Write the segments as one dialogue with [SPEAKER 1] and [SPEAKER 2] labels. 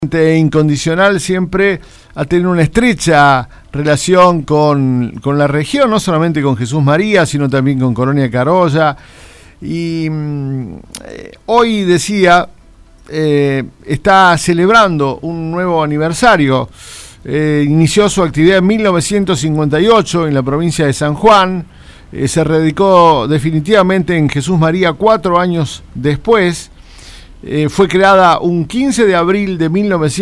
[SPEAKER 1] Incondicional siempre ha tenido una estrecha relación con la región, no solamente con Jesús María, sino también con Colonia Carolla. Y hoy decía, está celebrando un nuevo aniversario. Inició su actividad en 1958 en la provincia de San Juan. Se radicó definitivamente en Jesús María 4 años después. Fue creada un 15 de abril de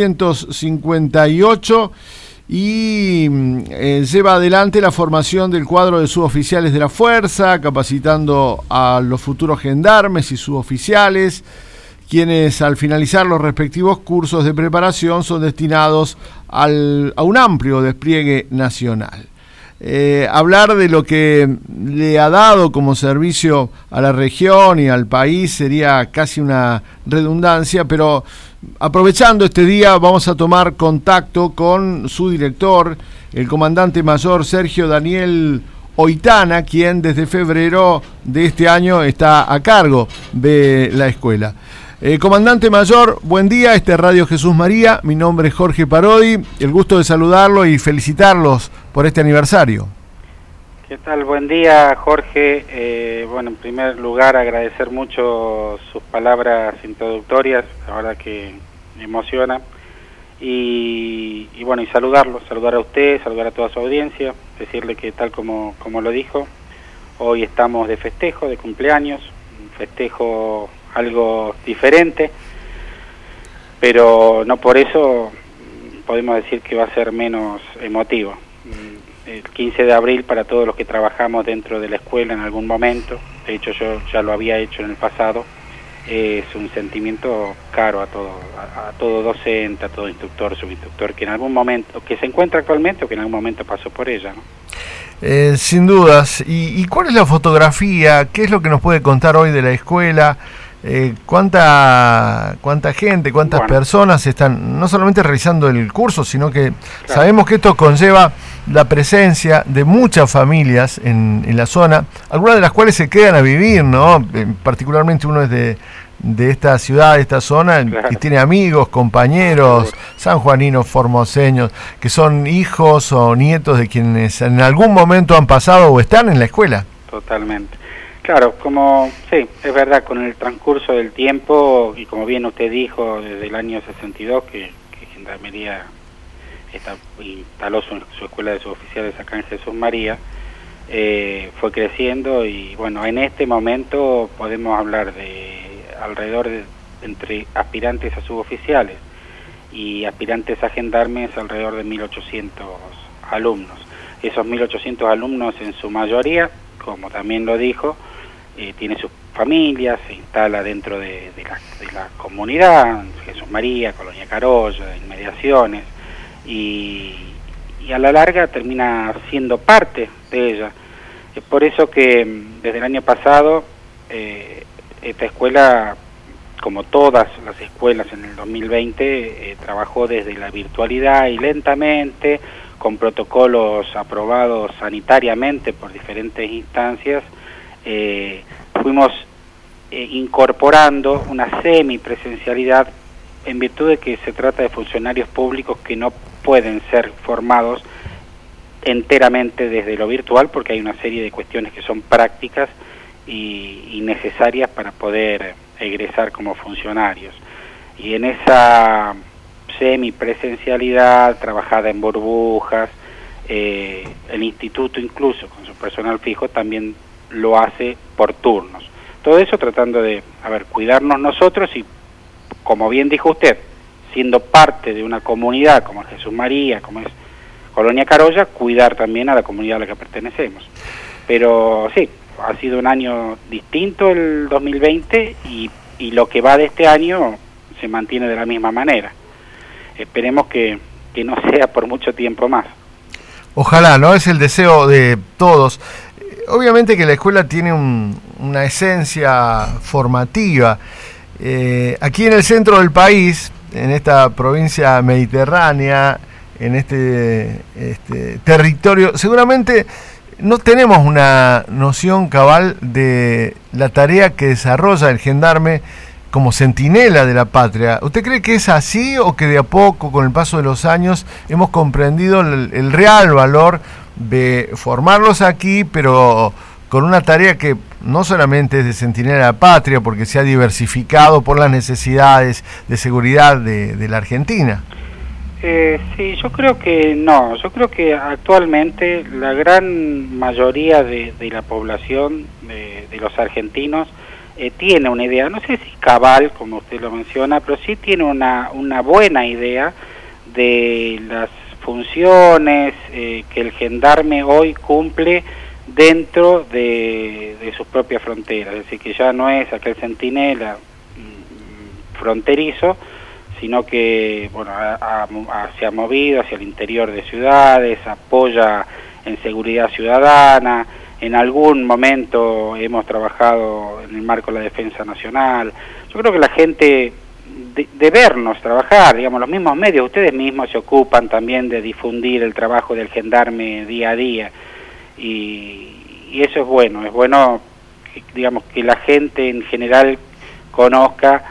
[SPEAKER 1] 1958 y lleva adelante la formación del cuadro de suboficiales de la Fuerza, capacitando a los futuros gendarmes y suboficiales, quienes al finalizar los respectivos cursos de preparación son destinados a un amplio despliegue nacional. Hablar de lo que le ha dado como servicio a la región y al país sería casi una redundancia, pero aprovechando este día vamos a tomar contacto con su director, el comandante mayor Sergio Daniel Oitana, quien desde febrero de este año está a cargo de la escuela. Comandante mayor, buen día, este es Radio Jesús María, mi nombre es Jorge Parodi, el gusto de saludarlo y felicitarlos por este aniversario.
[SPEAKER 2] ¿Qué tal? Buen día, Jorge. Bueno, en primer lugar agradecer mucho sus palabras introductorias, la verdad que me emociona. Y bueno, y saludar a usted, saludar a toda su audiencia, decirle que tal como lo dijo, hoy estamos de festejo, de cumpleaños, un festejo algo diferente, pero no por eso podemos decir que va a ser menos emotivo. El 15 de abril para todos los que trabajamos dentro de la escuela en algún momento, de hecho yo ya lo había hecho en el pasado, es un sentimiento caro a todo docente, a todo instructor, subinstructor, que en algún momento, que se encuentra actualmente o que en algún momento pasó por ella, ¿no?
[SPEAKER 1] Sin dudas. ¿Y cuál es la fotografía? ¿Qué es lo que nos puede contar hoy de la escuela? ¿Cuánta gente, cuántas personas están no solamente realizando el curso, sino que sabemos que esto conlleva la presencia de muchas familias en la zona, algunas de las cuales se quedan a vivir, ¿no? Particularmente uno es de esta ciudad, de esta zona, y tiene amigos, compañeros, sanjuaninos, formoseños, que son hijos o nietos de quienes en algún momento han pasado o están en la escuela.
[SPEAKER 2] Totalmente. Claro, sí, es verdad, con el transcurso del tiempo, y como bien usted dijo, desde el año 62, que Gendarmería instaló su escuela de suboficiales acá en Jesús María, fue creciendo, y bueno, en este momento podemos hablar de alrededor de entre aspirantes a suboficiales y aspirantes a gendarmes, alrededor de 1.800 alumnos. Esos 1.800 alumnos, en su mayoría, como también lo dijo, tiene sus familias, se instala dentro de la comunidad, Jesús María, Colonia Carolla, inmediaciones, y a la larga termina siendo parte de ella. Es por eso que desde el año pasado esta escuela, como todas las escuelas en el 2020, trabajó desde la virtualidad y lentamente, con protocolos aprobados sanitariamente por diferentes instancias, fuimos incorporando una semipresencialidad en virtud de que se trata de funcionarios públicos que no pueden ser formados enteramente desde lo virtual, porque hay una serie de cuestiones que son prácticas y necesarias para poder egresar como funcionarios. Y en esa semipresencialidad, trabajada en burbujas, el instituto incluso con su personal fijo también lo hace por turnos. Todo eso tratando de, cuidarnos nosotros y, como bien dijo usted, siendo parte de una comunidad como Jesús María, como es Colonia Carolla, cuidar también a la comunidad a la que pertenecemos. Pero sí, ha sido un año distinto el 2020 y lo que va de este año se mantiene de la misma manera. Esperemos que no sea por mucho tiempo más.
[SPEAKER 1] Ojalá, ¿no? Es el deseo de todos. Obviamente que la escuela tiene una esencia formativa. Aquí en el centro del país, en esta provincia mediterránea, en este territorio, seguramente no tenemos una noción cabal de la tarea que desarrolla el gendarme como centinela de la patria. ¿Usted cree que es así o que de a poco, con el paso de los años, hemos comprendido el real valor de formarlos aquí, pero con una tarea que no solamente es de centinela de la patria, porque se ha diversificado por las necesidades de seguridad de la Argentina?
[SPEAKER 2] Sí, yo creo que no. Yo creo que actualmente la gran mayoría de la población, de los argentinos, tiene una idea, no sé si cabal, como usted lo menciona, pero sí tiene una buena idea de las funciones que el gendarme hoy cumple dentro de sus propias fronteras. Es decir, que ya no es aquel centinela fronterizo, sino que bueno, se ha movido hacia el interior de ciudades, apoya en seguridad ciudadana. En algún momento hemos trabajado en el marco de la defensa nacional. Yo creo que la gente, de vernos trabajar, digamos, los mismos medios, ustedes mismos se ocupan también de difundir el trabajo del gendarme día a día, y eso es bueno que, digamos, que la gente en general conozca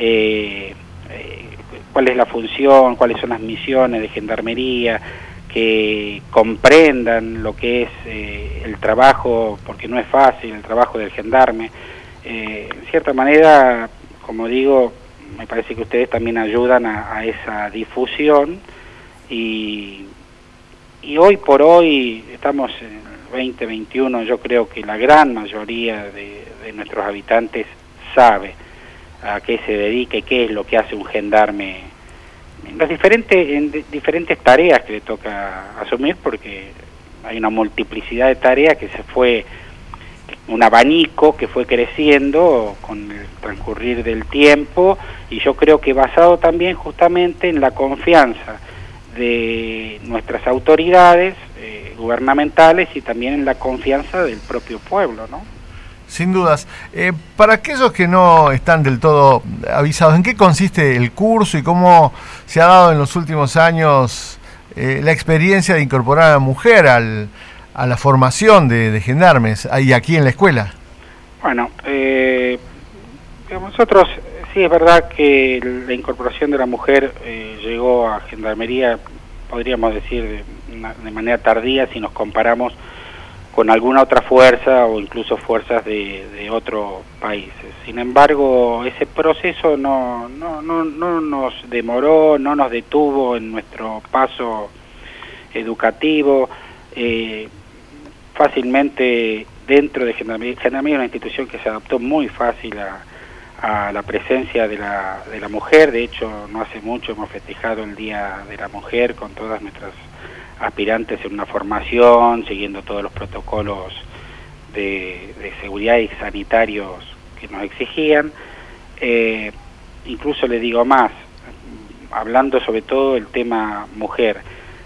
[SPEAKER 2] cuál es la función, cuáles son las misiones de gendarmería, que comprendan lo que es el trabajo, porque no es fácil el trabajo del gendarme. En cierta manera, como digo, me parece que ustedes también ayudan a esa difusión, y hoy por hoy estamos en el 2021, yo creo que la gran mayoría de nuestros habitantes sabe a qué se dedica y qué es lo que hace un gendarme en diferentes tareas que le toca asumir, porque hay una multiplicidad de tareas que fue un abanico que fue creciendo con el transcurrir del tiempo, y yo creo que basado también justamente en la confianza de nuestras autoridades gubernamentales y también en la confianza del propio pueblo, ¿no?
[SPEAKER 1] Sin dudas. Para aquellos que no están del todo avisados, ¿en qué consiste el curso y cómo se ha dado en los últimos años la experiencia de incorporar a la mujer a la formación de gendarmes ahí aquí en la escuela?
[SPEAKER 2] Bueno, nosotros sí es verdad que la incorporación de la mujer llegó a Gendarmería, podríamos decir, de manera tardía si nos comparamos con alguna otra fuerza o incluso fuerzas de otros países. Sin embargo, ese proceso no nos demoró, no nos detuvo en nuestro paso educativo. Fácilmente dentro de Gendarmería es una institución que se adaptó muy fácil a la presencia de la mujer. De hecho, no hace mucho hemos festejado el Día de la Mujer con todas nuestras aspirantes en una formación, siguiendo todos los protocolos de seguridad y sanitarios que nos exigían. Incluso le digo más, hablando sobre todo del tema mujer,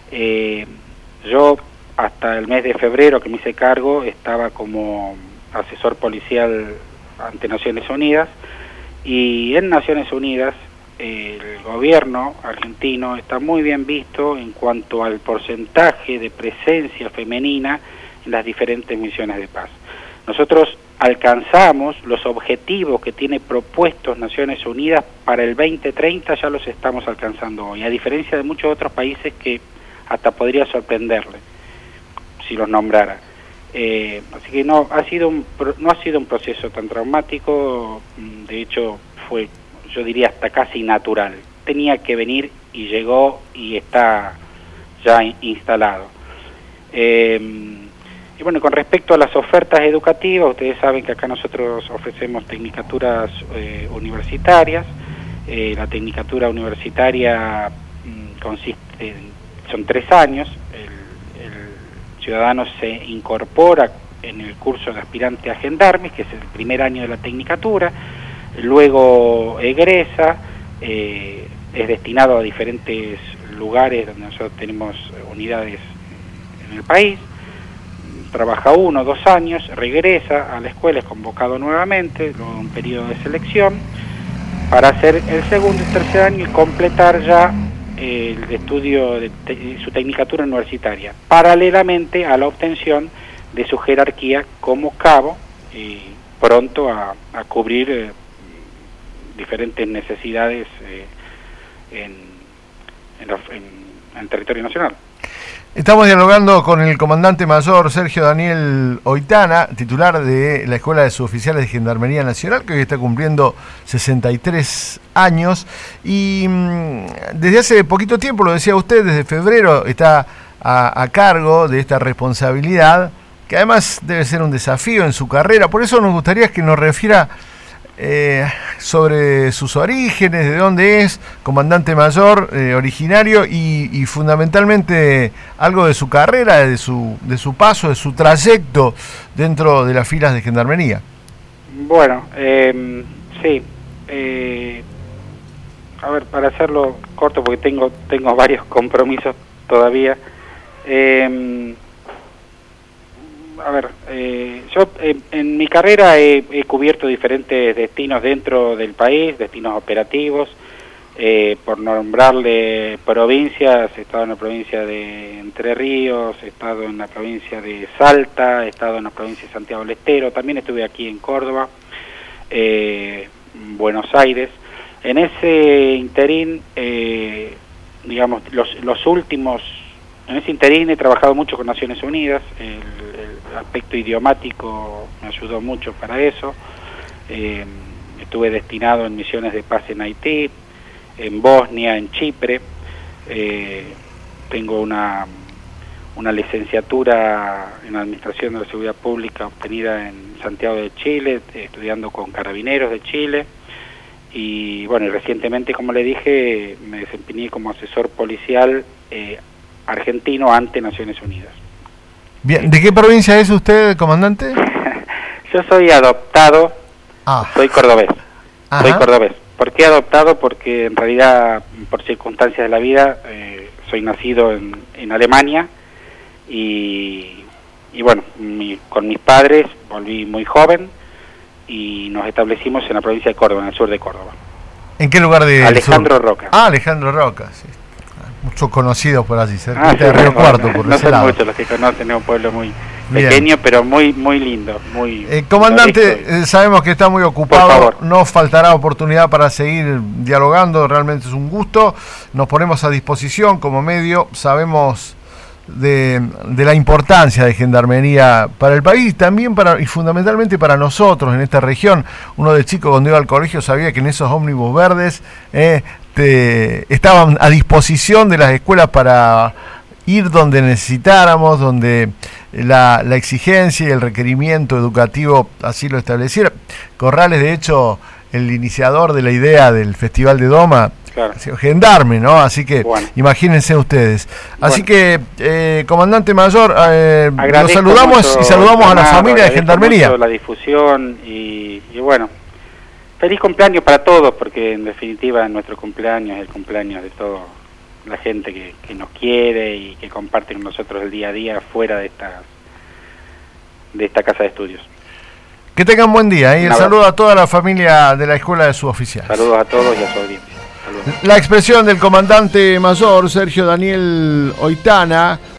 [SPEAKER 2] yo hasta el mes de febrero que me hice cargo estaba como asesor policial ante Naciones Unidas, y en Naciones Unidas el gobierno argentino está muy bien visto en cuanto al porcentaje de presencia femenina en las diferentes misiones de paz. Nosotros alcanzamos los objetivos que tiene propuestos Naciones Unidas para el 2030, ya los estamos alcanzando hoy, a diferencia de muchos otros países que hasta podría sorprenderle si los nombrara. Así que no ha sido un proceso tan traumático. De hecho fue, yo diría, hasta casi natural. Tenía que venir y llegó y está ya instalado. Y bueno, con respecto a las ofertas educativas, ustedes saben que acá nosotros ofrecemos tecnicaturas universitarias. La tecnicatura universitaria son 3 años. El ciudadano se incorpora en el curso de aspirante a gendarmes, que es el primer año de la tecnicatura. Luego egresa, es destinado a diferentes lugares donde nosotros tenemos unidades en el país, trabaja 1 o 2 años, regresa a la escuela, es convocado nuevamente, luego de un periodo de selección, para hacer el segundo y tercer año y completar ya el estudio de su tecnicatura universitaria, paralelamente a la obtención de su jerarquía como cabo, y pronto a cubrir diferentes necesidades en territorio nacional.
[SPEAKER 1] Estamos dialogando con el comandante mayor Sergio Daniel Oitana, titular de la Escuela de Suboficiales de Gendarmería Nacional, que hoy está cumpliendo 63 años. Y desde hace poquito tiempo, lo decía usted, desde febrero está a cargo de esta responsabilidad, que además debe ser un desafío en su carrera. Por eso nos gustaría que nos refiera sobre sus orígenes, de dónde es, comandante mayor originario y fundamentalmente algo de su carrera, de su paso, de su trayecto dentro de las filas de Gendarmería.
[SPEAKER 2] Bueno, sí, a ver, para hacerlo corto, porque tengo varios compromisos todavía. A ver, yo en mi carrera he cubierto diferentes destinos dentro del país, destinos operativos. Por nombrarle provincias, he estado en la provincia de Entre Ríos, he estado en la provincia de Salta, he estado en la provincia de Santiago del Estero, también estuve aquí en Córdoba, Buenos Aires. En ese interín, digamos, los últimos... En ese interín he trabajado mucho con Naciones Unidas, el aspecto idiomático me ayudó mucho para eso. Estuve destinado en misiones de paz en Haití, en Bosnia, en Chipre. Tengo una licenciatura en Administración de la Seguridad Pública obtenida en Santiago de Chile, estudiando con Carabineros de Chile. Y bueno, y recientemente, como le dije, me desempeñé como asesor policial argentino ante Naciones Unidas.
[SPEAKER 1] Bien, ¿de qué provincia es usted, comandante?
[SPEAKER 2] Yo soy adoptado, soy cordobés.
[SPEAKER 1] Ajá.
[SPEAKER 2] Soy cordobés. ¿Por qué adoptado? Porque en realidad, por circunstancias de la vida, soy nacido en Alemania y bueno, con mis padres volví muy joven y nos establecimos en la provincia de Córdoba, en el sur de Córdoba.
[SPEAKER 1] ¿En qué lugar de
[SPEAKER 2] Alejandro Roca.
[SPEAKER 1] Alejandro Roca, sí. Muchos conocidos por allí, cerca de Río Cuarto, por ese lado.
[SPEAKER 2] No son muchos los que conocen, es un pueblo muy pequeño, pero muy lindo.
[SPEAKER 1] Comandante, sabemos que está muy ocupado, no faltará oportunidad para seguir dialogando, realmente es un gusto. Nos ponemos a disposición como medio, sabemos de la importancia de Gendarmería para el país, también y fundamentalmente para nosotros en esta región. Uno de chico, cuando iba al colegio, sabía que en esos ómnibus verdes estaban a disposición de las escuelas para ir donde necesitáramos, donde la exigencia y el requerimiento educativo así lo estableciera. Corrales, de hecho, el iniciador de la idea del Festival de Doma, claro, gendarme, ¿no? Así que imagínense ustedes. Así que, comandante mayor, los saludamos y saludamos a la familia de Gendarmería.
[SPEAKER 2] La difusión y bueno, feliz cumpleaños para todos, porque en definitiva nuestro cumpleaños es el cumpleaños de toda la gente que nos quiere y que comparte con nosotros el día a día fuera de esta casa de estudios. Que
[SPEAKER 1] tengan buen día y el saludo a toda la familia de la Escuela de Suboficiales.
[SPEAKER 2] Saludos a todos y a su audiencia. Saludos.
[SPEAKER 1] La expresión del comandante mayor Sergio Daniel Oitana.